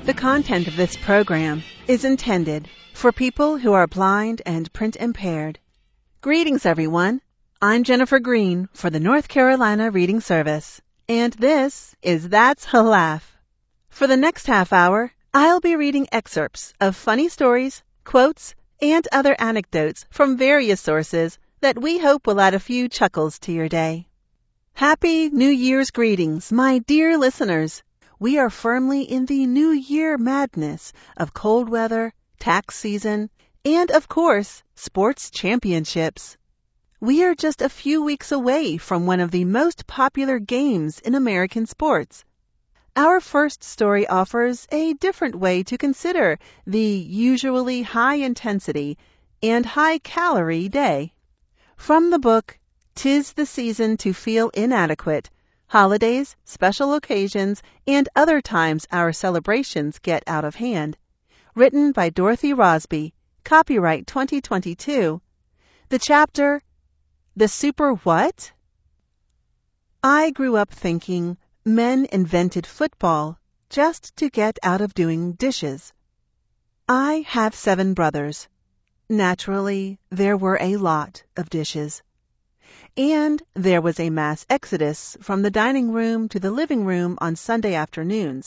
The content of this program is intended for people who are blind and print impaired. Greetings, everyone. I'm Jennifer Green for the North Carolina Reading Service, and this is That's a Laugh. For the next half hour, I'll be reading excerpts of funny stories, quotes, and other anecdotes from various sources that we hope will add a few chuckles to your day. Happy New Year's greetings, my dear listeners. We are firmly in the New Year madness of cold weather, tax season, and, of course, sports championships. We are just a few weeks away from one of the most popular games in American sports. Our first story offers a different way to consider the usually high-intensity and high-calorie day. From the book, "'Tis the Season to Feel Inadequate, Holidays, Special Occasions, and Other Times Our Celebrations Get Out of Hand," written by Dorothy Rosby, copyright 2022. The chapter, "The Super What?" I grew up thinking men invented football just to get out of doing dishes. I have 7 brothers. Naturally, there were a lot of dishes. And there was a mass exodus from the dining room to the living room on Sunday afternoons,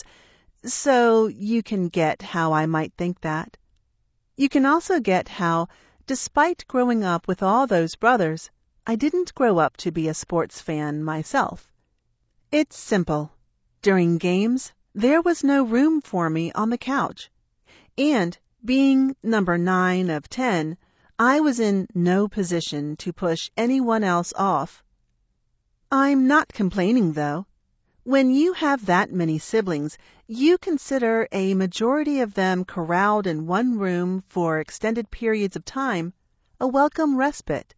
so you can get how I might think that. You can also get how, despite growing up with all those brothers, I didn't grow up to be a sports fan myself. It's simple. During games, there was no room for me on the couch. And, being number 9 of 10, I was in no position to push anyone else off. I'm not complaining, though. When you have that many siblings, you consider a majority of them corralled in one room for extended periods of time a welcome respite.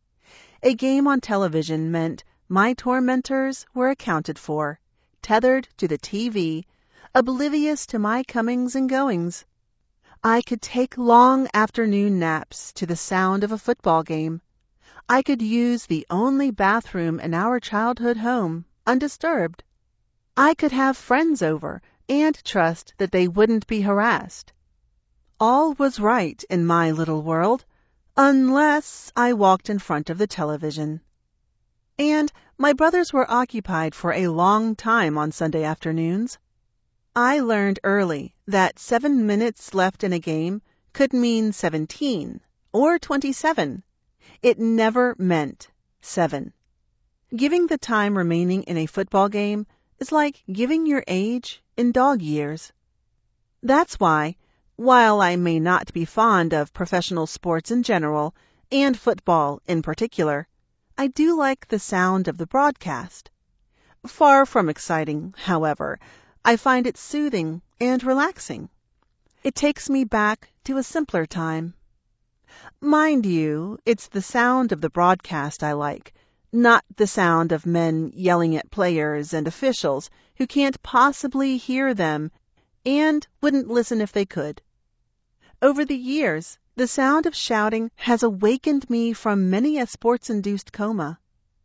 A game on television meant my tormentors were accounted for, tethered to the TV, oblivious to my comings and goings. I could take long afternoon naps to the sound of a football game. I could use the only bathroom in our childhood home, undisturbed. I could have friends over and trust that they wouldn't be harassed. All was right in my little world, unless I walked in front of the television. And my brothers were occupied for a long time on Sunday afternoons. I learned early that 7 minutes left in a game could mean 17 or 27. It never meant 7. Giving the time remaining in a football game is like giving your age in dog years. That's why, while I may not be fond of professional sports in general, and football in particular, I do like the sound of the broadcast. Far from exciting, however, I find it soothing and relaxing. It takes me back to a simpler time. Mind you, it's the sound of the broadcast I like, not the sound of men yelling at players and officials who can't possibly hear them and wouldn't listen if they could. Over the years, the sound of shouting has awakened me from many a sports-induced coma.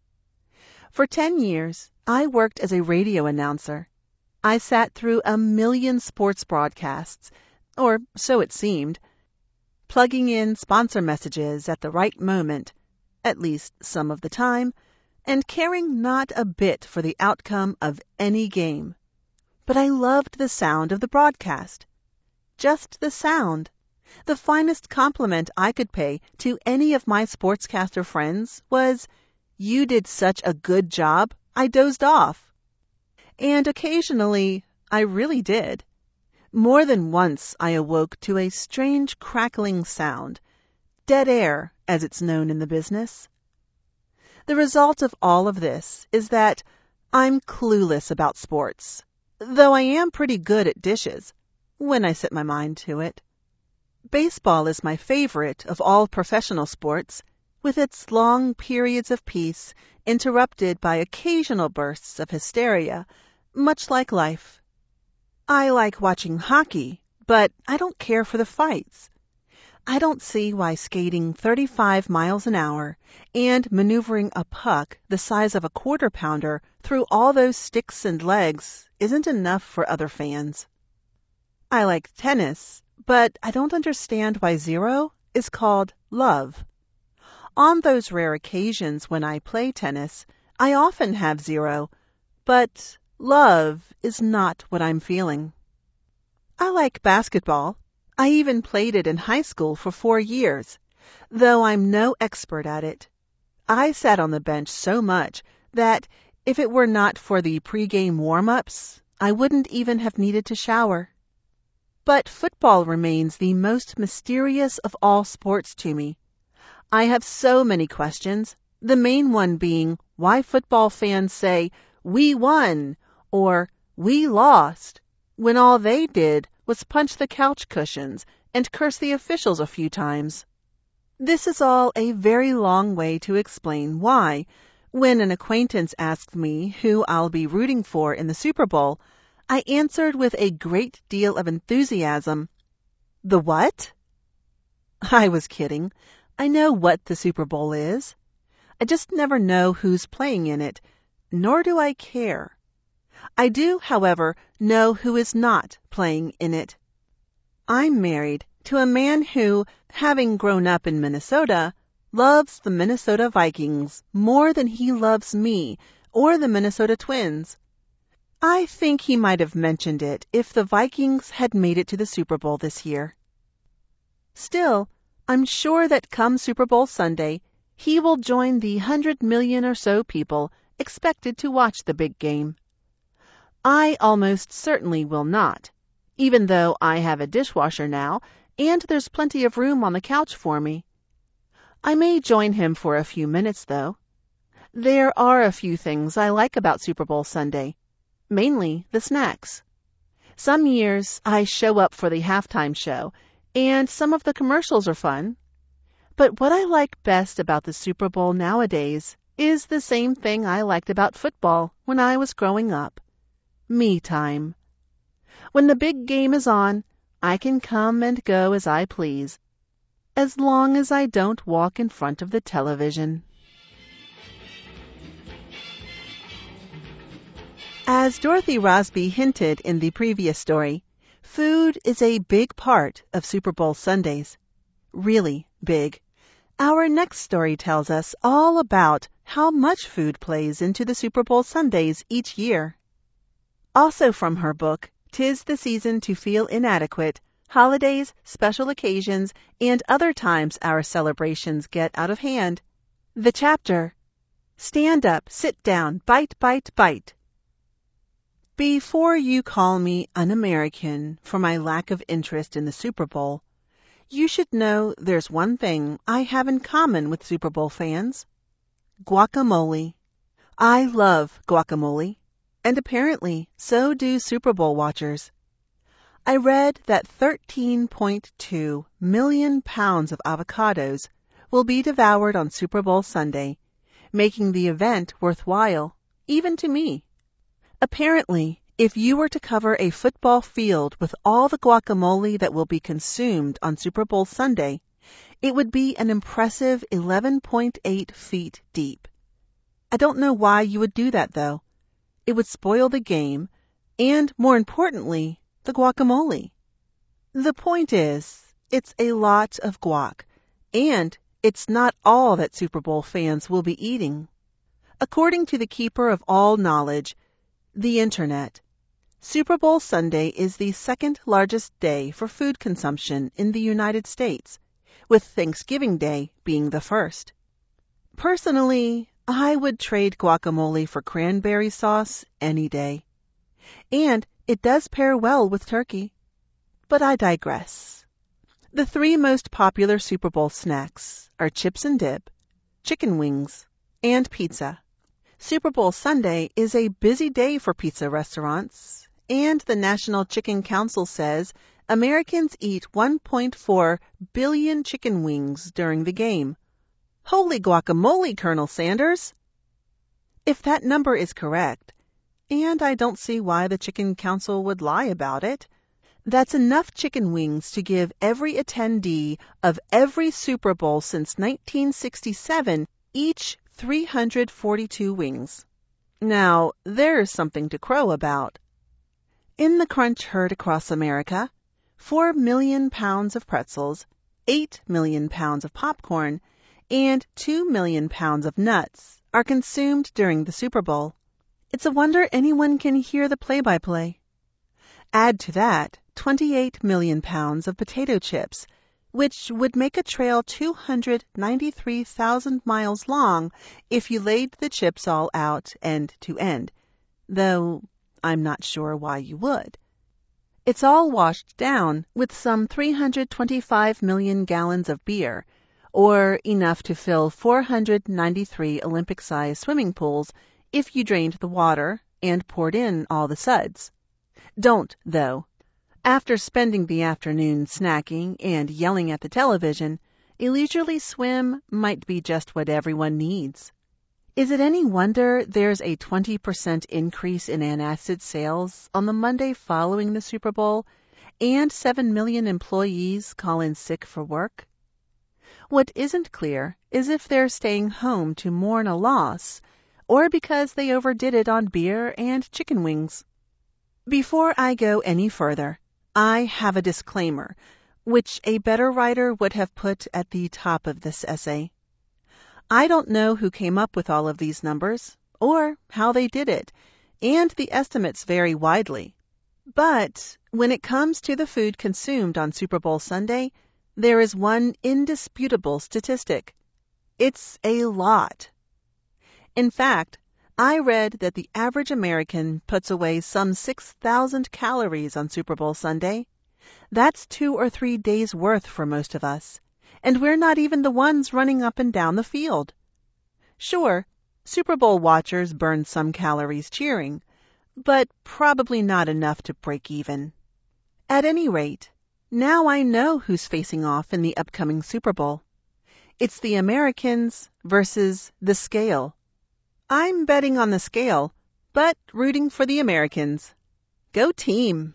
For 10 years, I worked as a radio announcer. I sat through 1 million sports broadcasts, or so it seemed, plugging in sponsor messages at the right moment, at least some of the time, and caring not a bit for the outcome of any game. But I loved the sound of the broadcast. Just the sound. The finest compliment I could pay to any of my sportscaster friends was, "You did such a good job, I dozed off." And occasionally, I really did. More than once I awoke to a strange crackling sound, dead air, as it's known in the business. The result of all of this is that I'm clueless about sports, though I am pretty good at dishes, when I set my mind to it. Baseball is my favorite of all professional sports, with its long periods of peace interrupted by occasional bursts of hysteria, much like life. I like watching hockey, but I don't care for the fights. I don't see why skating 35 miles an hour and maneuvering a puck the size of a quarter-pounder through all those sticks and legs isn't enough for other fans. I like tennis, but I don't understand why 0 is called love. On those rare occasions when I play tennis, I often have 0, but love is not what I'm feeling. I like basketball. I even played it in high school for 4 years, though I'm no expert at it. I sat on the bench so much that if it were not for the pregame warm-ups, I wouldn't even have needed to shower. But football remains the most mysterious of all sports to me. I have so many questions, the main one being why football fans say, "We won," or "We lost," when all they did was punch the couch cushions and curse the officials a few times. This is all a very long way to explain why, when an acquaintance asked me who I'll be rooting for in the Super Bowl, I answered with a great deal of enthusiasm, "The what?" I was kidding. I know what the Super Bowl is. I just never know who's playing in it, nor do I care. I do, however, know who is not playing in it. I'm married to a man who, having grown up in Minnesota, loves the Minnesota Vikings more than he loves me or the Minnesota Twins. I think he might have mentioned it if the Vikings had made it to the Super Bowl this year. Still, I'm sure that come Super Bowl Sunday, he will join the 100 million or so people expected to watch the big game. I almost certainly will not, even though I have a dishwasher now and there's plenty of room on the couch for me. I may join him for a few minutes, though. There are a few things I like about Super Bowl Sunday, mainly the snacks. Some years I show up for the halftime show, and some of the commercials are fun. But what I like best about the Super Bowl nowadays is the same thing I liked about football when I was growing up. Me time. When the big game is on, I can come and go as I please, as long as I don't walk in front of the television. As Dorothy Rosby hinted in the previous story, food is a big part of Super Bowl Sundays. Really big. Our next story tells us all about how much food plays into the Super Bowl Sundays each year. Also from her book, "'Tis the Season to Feel Inadequate, Holidays, Special Occasions, and Other Times Our Celebrations Get Out of Hand," the chapter, "Stand Up, Sit Down, Bite, Bite, Bite." Before you call me un-American for my lack of interest in the Super Bowl, you should know there's one thing I have in common with Super Bowl fans: guacamole. I love guacamole, and apparently so do Super Bowl watchers. I read that 13.2 million pounds of avocados will be devoured on Super Bowl Sunday, making the event worthwhile, even to me. Apparently, if you were to cover a football field with all the guacamole that will be consumed on Super Bowl Sunday, it would be an impressive 11.8 feet deep. I don't know why you would do that, though. It would spoil the game, and, more importantly, the guacamole. The point is, it's a lot of guac, and it's not all that Super Bowl fans will be eating. According to the keeper of all knowledge, the Internet, Super Bowl Sunday is the second largest day for food consumption in the United States, with Thanksgiving Day being the first. Personally, I would trade guacamole for cranberry sauce any day. And it does pair well with turkey. But I digress. The three most popular Super Bowl snacks are chips and dip, chicken wings, and pizza. Super Bowl Sunday is a busy day for pizza restaurants, and the National Chicken Council says Americans eat 1.4 billion chicken wings during the game. Holy guacamole, Colonel Sanders! If that number is correct, and I don't see why the Chicken Council would lie about it, that's enough chicken wings to give every attendee of every Super Bowl since 1967 each 342 wings. Now, there's something to crow about. In the crunch heard across America, 4 million pounds of pretzels, 8 million pounds of popcorn, and 2 million pounds of nuts are consumed during the Super Bowl. It's a wonder anyone can hear the play-by-play. Add to that 28 million pounds of potato chips, which would make a trail 293,000 miles long if you laid the chips all out end to end, though I'm not sure why you would. It's all washed down with some 325 million gallons of beer, or enough to fill 493 Olympic-sized swimming pools if you drained the water and poured in all the suds. Don't, though. After spending the afternoon snacking and yelling at the television, a leisurely swim might be just what everyone needs. Is it any wonder there's a 20% increase in antacid sales on the Monday following the Super Bowl, and 7 million employees call in sick for work? What isn't clear is if they're staying home to mourn a loss, or because they overdid it on beer and chicken wings. Before I go any further, I have a disclaimer, which a better writer would have put at the top of this essay. I don't know who came up with all of these numbers, or how they did it, and the estimates vary widely. But when it comes to the food consumed on Super Bowl Sunday, there is one indisputable statistic. It's a lot. In fact, I read that the average American puts away some 6,000 calories on Super Bowl Sunday. That's 2 or 3 days' worth for most of us, and we're not even the ones running up and down the field. Sure, Super Bowl watchers burn some calories cheering, but probably not enough to break even. At any rate, now I know who's facing off in the upcoming Super Bowl. It's the Americans versus the scale. I'm betting on the scale, but rooting for the Americans. Go team!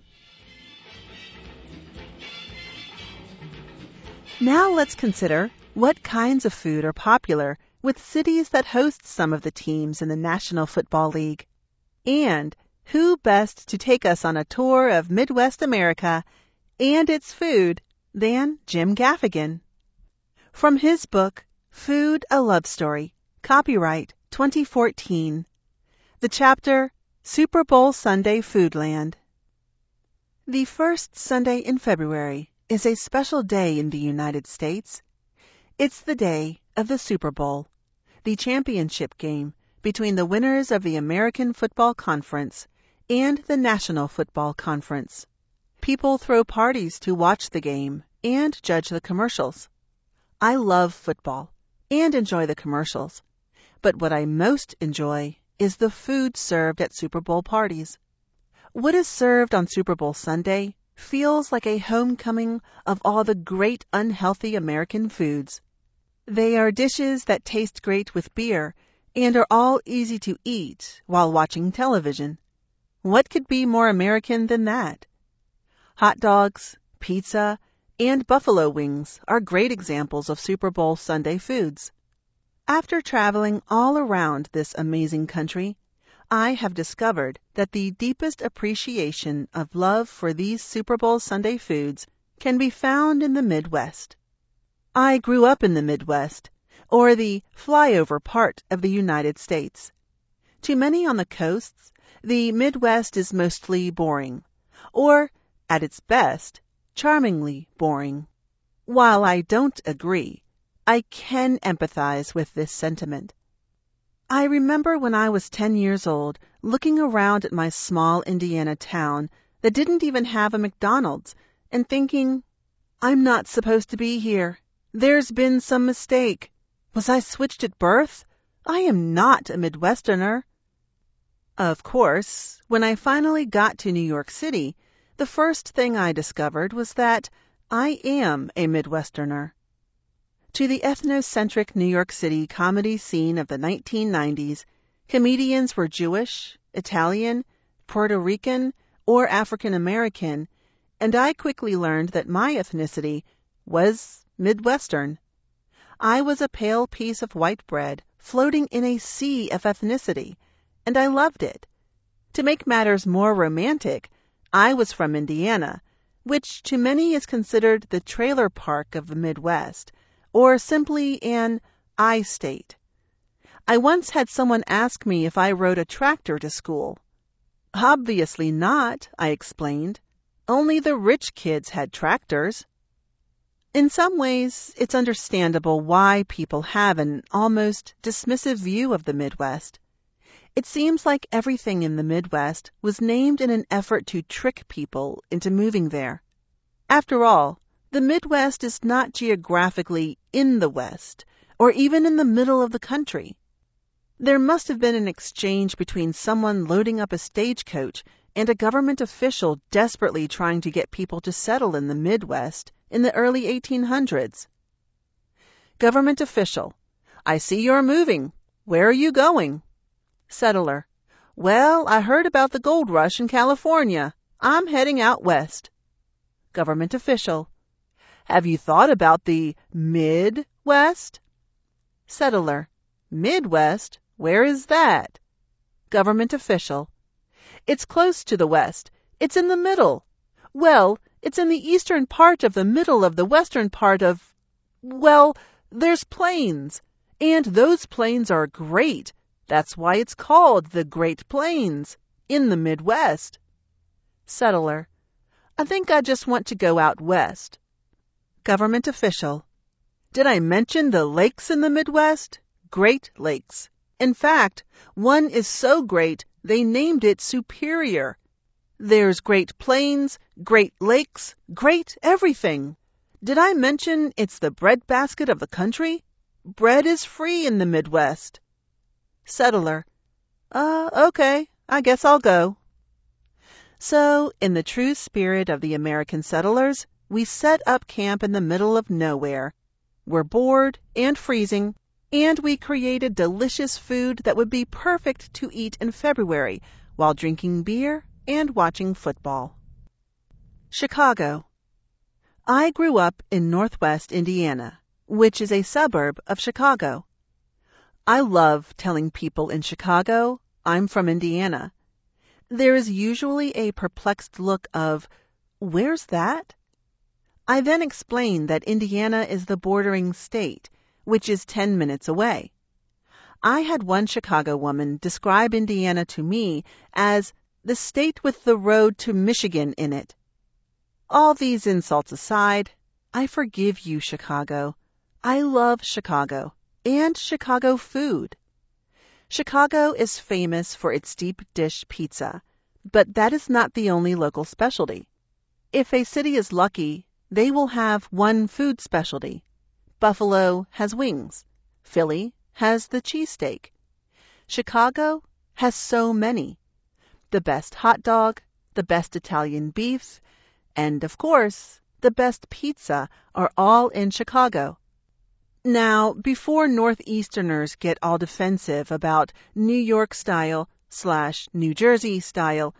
Now let's consider what kinds of food are popular with cities that host some of the teams in the National Football League. And who best to take us on a tour of Midwest America and its food than Jim Gaffigan. From his book, Food, a Love Story, copyright 2014, the chapter Super Bowl Sunday Foodland. The first Sunday in February is a special day in the United States. It's the day of the Super Bowl, the championship game between the winners of the American Football Conference and the National Football Conference. People throw parties to watch the game and judge the commercials. I love football and enjoy the commercials, but what I most enjoy is the food served at Super Bowl parties. What is served on Super Bowl Sunday feels like a homecoming of all the great unhealthy American foods. They are dishes that taste great with beer and are all easy to eat while watching television. What could be more American than that? Hot dogs, pizza, and buffalo wings are great examples of Super Bowl Sunday foods. After traveling all around this amazing country, I have discovered that the deepest appreciation of love for these Super Bowl Sunday foods can be found in the Midwest. I grew up in the Midwest, or the flyover part of the United States. To many on the coasts, the Midwest is mostly boring, or, at its best, charmingly boring. While I don't agree, I can empathize with this sentiment. I remember when I was 10 years old, looking around at my small Indiana town that didn't even have a McDonald's, and thinking, I'm not supposed to be here. There's been some mistake. Was I switched at birth? I am not a Midwesterner. Of course, when I finally got to New York City, the first thing I discovered was that I am a Midwesterner. To the ethnocentric New York City comedy scene of the 1990s, comedians were Jewish, Italian, Puerto Rican, or African American, and I quickly learned that my ethnicity was Midwestern. I was a pale piece of white bread floating in a sea of ethnicity, and I loved it. To make matters more romantic, I was from Indiana, which to many is considered the trailer park of the Midwest, or simply an I-state. I once had someone ask me if I rode a tractor to school. Obviously not, I explained. Only the rich kids had tractors. In some ways, it's understandable why people have an almost dismissive view of the Midwest. It seems like everything in the Midwest was named in an effort to trick people into moving there. After all, the Midwest is not geographically in the West, or even in the middle of the country. There must have been an exchange between someone loading up a stagecoach and a government official desperately trying to get people to settle in the Midwest in the early 1800s. Government official: I see you're moving. Where are you going? Settler: Well, I heard about the gold rush in California. I'm heading out west. Government official: Have you thought about the Midwest? Settler: Midwest? Where is that? Government official: It's close to the west. It's in the middle. Well, it's in the eastern part of the middle of the western part of... Well, there's plains. And those plains are great. That's why it's called the Great Plains, in the Midwest. Settler: I think I just want to go out west. Government official: Did I mention the lakes in the Midwest? Great Lakes. In fact, one is so great they named it Superior. There's Great Plains, Great Lakes, great everything. Did I mention it's the breadbasket of the country? Bread is free in the Midwest. Settler: Okay, I guess I'll go. So, in the true spirit of the American settlers, we set up camp in the middle of nowhere. We're bored and freezing, and we created delicious food that would be perfect to eat in February while drinking beer and watching football. Chicago. I grew up in Northwest Indiana, which is a suburb of Chicago. I love telling people in Chicago I'm from Indiana. There is usually a perplexed look of, where's that? I then explain that Indiana is the bordering state, which is 10 minutes away. I had one Chicago woman describe Indiana to me as the state with the road to Michigan in it. All these insults aside, I forgive you, Chicago. I love Chicago and Chicago food. Chicago is famous for its deep dish pizza, but that is not the only local specialty. If a city is lucky, they will have one food specialty. Buffalo has wings. Philly has the cheesesteak. Chicago has so many. The best hot dog, the best Italian beef, and, of course, the best pizza are all in Chicago. Now, before Northeasterners get all defensive about New York style / New Jersey style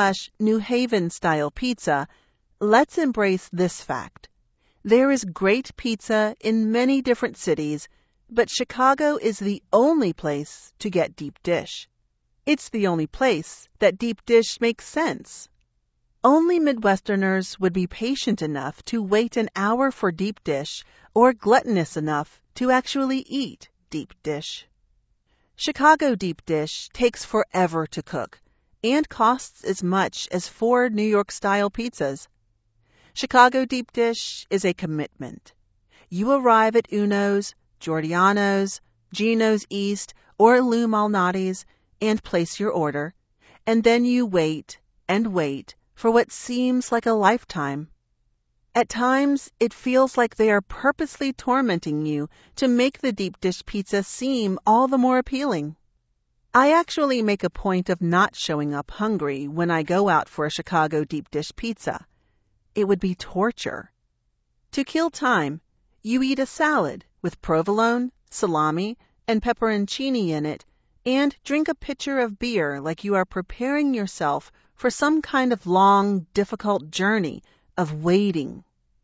/ New Haven style pizza, let's embrace this fact. There is great pizza in many different cities, but Chicago is the only place to get deep dish. It's the only place that deep dish makes sense. Only Midwesterners would be patient enough to wait an hour for deep dish or gluttonous enough to actually eat deep dish. Chicago deep dish takes forever to cook and costs as much as 4 New York-style pizzas. Chicago deep dish is a commitment. You arrive at Uno's, Giordano's, Gino's East, or Lou Malnati's and place your order, and then you wait and wait for what seems like a lifetime. At times, it feels like they are purposely tormenting you to make the deep dish pizza seem all the more appealing. I actually make a point of not showing up hungry when I go out for a Chicago deep dish pizza. It would be torture. To kill time, you eat a salad with provolone, salami, and pepperoncini in it, and drink a pitcher of beer like you are preparing yourself for some kind of long, difficult journey of waiting.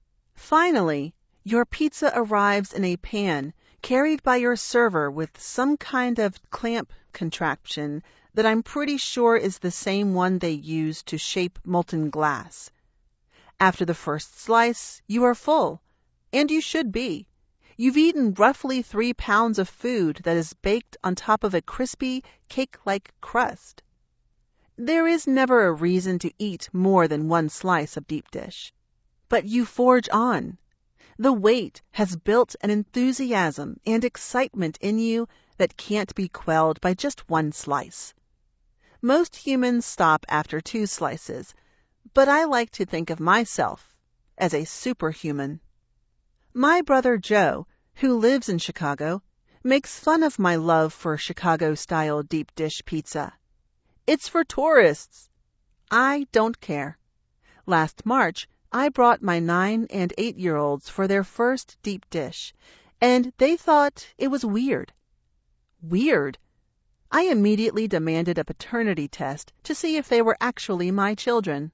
Finally, your pizza arrives in a pan carried by your server with some kind of clamp contraption that I'm pretty sure is the same one they use to shape molten glass. After the first slice, you are full, and you should be. You've eaten roughly 3 pounds of food that is baked on top of a crispy, cake-like crust. There is never a reason to eat more than one slice of deep dish. But you forge on. The wait has built an enthusiasm and excitement in you that can't be quelled by just one slice. Most humans stop after 2 slices, but I like to think of myself as a superhuman. My brother Joe, who lives in Chicago, makes fun of my love for Chicago-style deep dish pizza. It's for tourists. I don't care. Last March, I brought my 9- and 8-year-olds for their first deep dish, and they thought it was weird. Weird? I immediately demanded a paternity test to see if they were actually my children.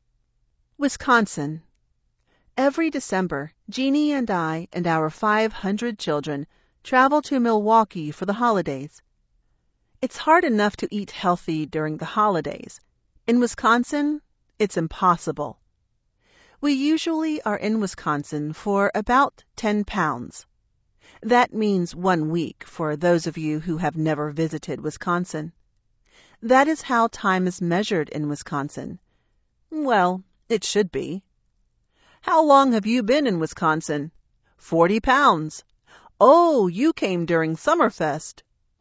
Wisconsin. Every December, Jeannie and I and our 500 children travel to Milwaukee for the holidays. It's hard enough to eat healthy during the holidays. In Wisconsin, it's impossible. We usually are in Wisconsin for about 10 pounds. That means 1 week for those of you who have never visited Wisconsin. That is how time is measured in Wisconsin. Well, it should be. How long have you been in Wisconsin? 40 pounds. Oh, you came during Summerfest.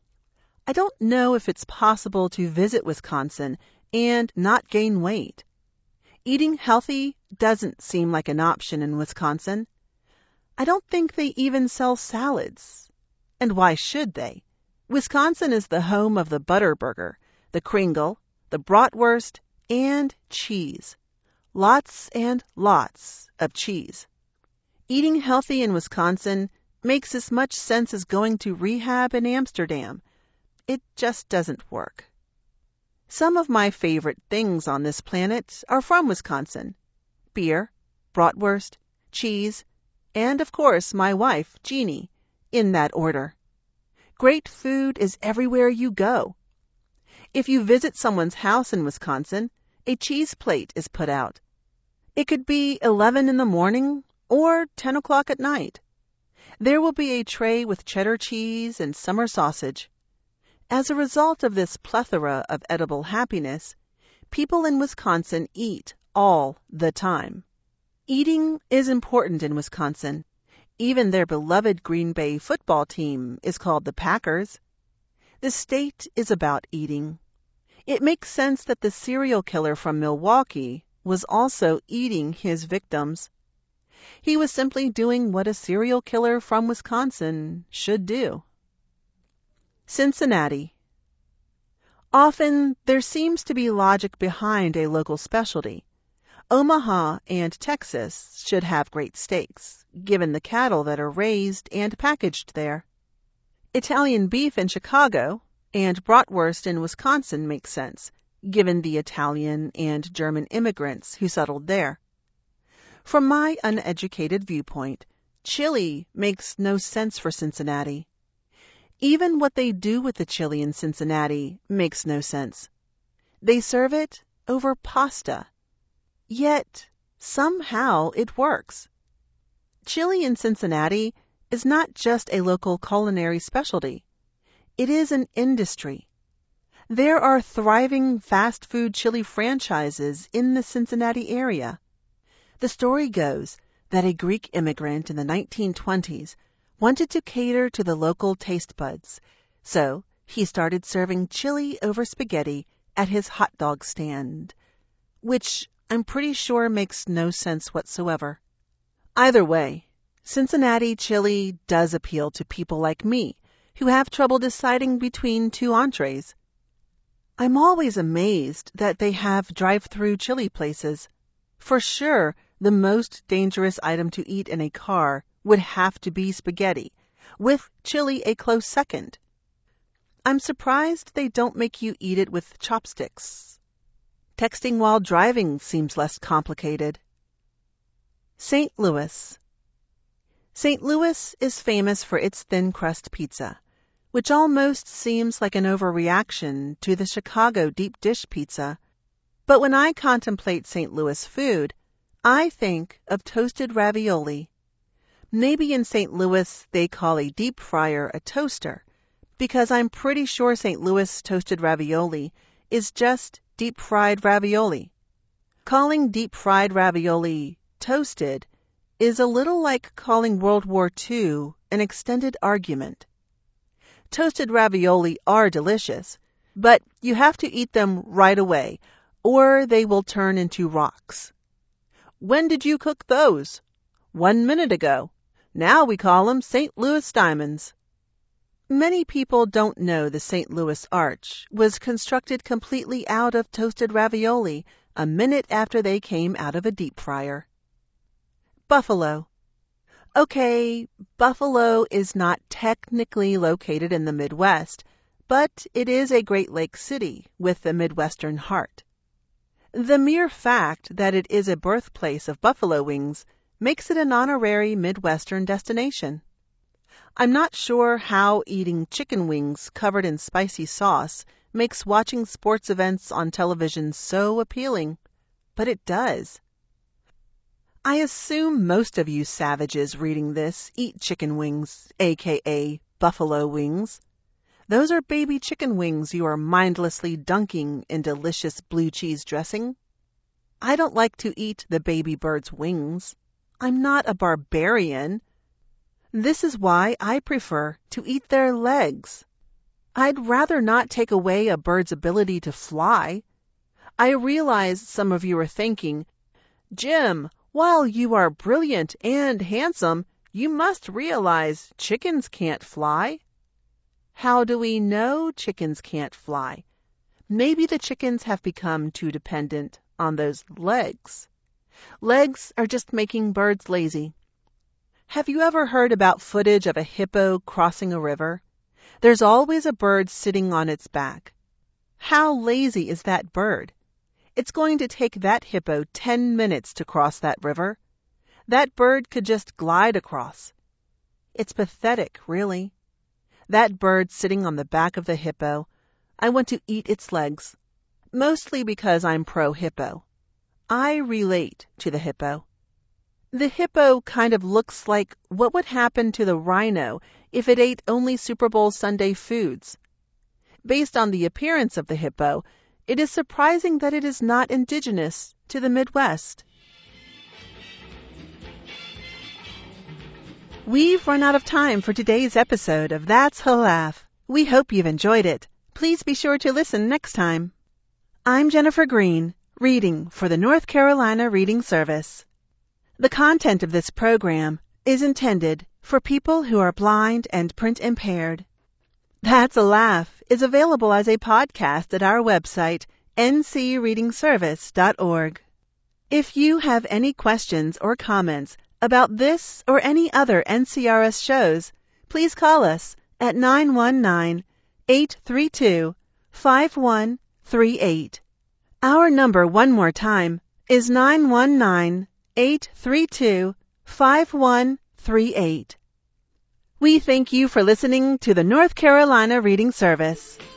I don't know if it's possible to visit Wisconsin and not gain weight. Eating healthy doesn't seem like an option in Wisconsin. I don't think they even sell salads. And why should they? Wisconsin is the home of the Butterburger, the Kringle, the Bratwurst, and cheese. Lots and lots of cheese. Eating healthy in Wisconsin makes as much sense as going to rehab in Amsterdam. It just doesn't work. Some of my favorite things on this planet are from Wisconsin. Beer, bratwurst, cheese, and of course my wife, Jeannie, in that order. Great food is everywhere you go. If you visit someone's house in Wisconsin, a cheese plate is put out. It could be 11 in the morning or 10 o'clock at night. There will be a tray with cheddar cheese and summer sausage. As a result of this plethora of edible happiness, people in Wisconsin eat all the time. Eating is important in Wisconsin. Even their beloved Green Bay football team is called the Packers. The state is about eating. It makes sense that the serial killer from Milwaukee was also eating his victims. He was simply doing what a serial killer from Wisconsin should do. Cincinnati. Often there seems to be logic behind a local specialty. Omaha and Texas should have great steaks, given the cattle that are raised and packaged there. Italian beef in Chicago and bratwurst in Wisconsin makes sense, given the Italian and German immigrants who settled there. From my uneducated viewpoint, chili makes no sense for Cincinnati. Even what they do with the chili in Cincinnati makes no sense. They serve it over pasta. Yet, somehow it works. Chili in Cincinnati is not just a local culinary specialty. It is an industry. There are thriving fast food chili franchises in the Cincinnati area. The story goes that a Greek immigrant in the 1920s wanted to cater to the local taste buds, so he started serving chili over spaghetti at his hot dog stand, which I'm pretty sure makes no sense whatsoever. Either way, Cincinnati chili does appeal to people like me who have trouble deciding between 2 entrees. I'm always amazed that they have drive-through chili places. For sure, the most dangerous item to eat in a car would have to be spaghetti, with chili a close second. I'm surprised they don't make you eat it with chopsticks. Texting while driving seems less complicated. St. Louis. St. Louis is famous for its thin crust pizza, which almost seems like an overreaction to the Chicago deep dish pizza. But when I contemplate St. Louis food, I think of toasted ravioli. Maybe in St. Louis they call a deep fryer a toaster, because I'm pretty sure St. Louis toasted ravioli is just deep-fried ravioli. Calling deep-fried ravioli toasted is a little like calling World War II an extended argument. Toasted ravioli are delicious, but you have to eat them right away, or they will turn into rocks. When did you cook those? 1 minute ago. Now we call them St. Louis diamonds. Many people don't know the St. Louis Arch was constructed completely out of toasted ravioli a minute after they came out of a deep fryer. Buffalo. Okay, Buffalo is not technically located in the Midwest, but it is a Great Lakes city with a Midwestern heart. The mere fact that it is a birthplace of buffalo wings makes it an honorary Midwestern destination. I'm not sure how eating chicken wings covered in spicy sauce makes watching sports events on television so appealing, but it does. I assume most of you savages reading this eat chicken wings, aka buffalo wings. Those are baby chicken wings you are mindlessly dunking in delicious blue cheese dressing. I don't like to eat the baby bird's wings. I'm not a barbarian. This is why I prefer to eat their legs. I'd rather not take away a bird's ability to fly. I realize some of you are thinking, Jim, while you are brilliant and handsome, you must realize chickens can't fly. How do we know chickens can't fly? Maybe the chickens have become too dependent on those legs. Legs are just making birds lazy. Have you ever heard about footage of a hippo crossing a river? There's always a bird sitting on its back. How lazy is that bird? It's going to take that hippo 10 minutes to cross that river. That bird could just glide across. It's pathetic, really. That bird sitting on the back of the hippo, I want to eat its legs. Mostly because I'm pro-hippo. I relate to the hippo. The hippo kind of looks like what would happen to the rhino if it ate only Super Bowl Sunday foods. Based on the appearance of the hippo, it is surprising that it is not indigenous to the Midwest. We've run out of time for today's episode of That's Halaf. We hope you've enjoyed it. Please be sure to listen next time. I'm Jennifer Green, reading for the North Carolina Reading Service. The content of this program is intended for people who are blind and print impaired. That's a Laugh is available as a podcast at our website, ncreadingservice.org. If you have any questions or comments about this or any other NCRS shows, please call us at 919-832-5138. Our number, one more time, is 919-832-5138. We thank you for listening to the North Carolina Reading Service.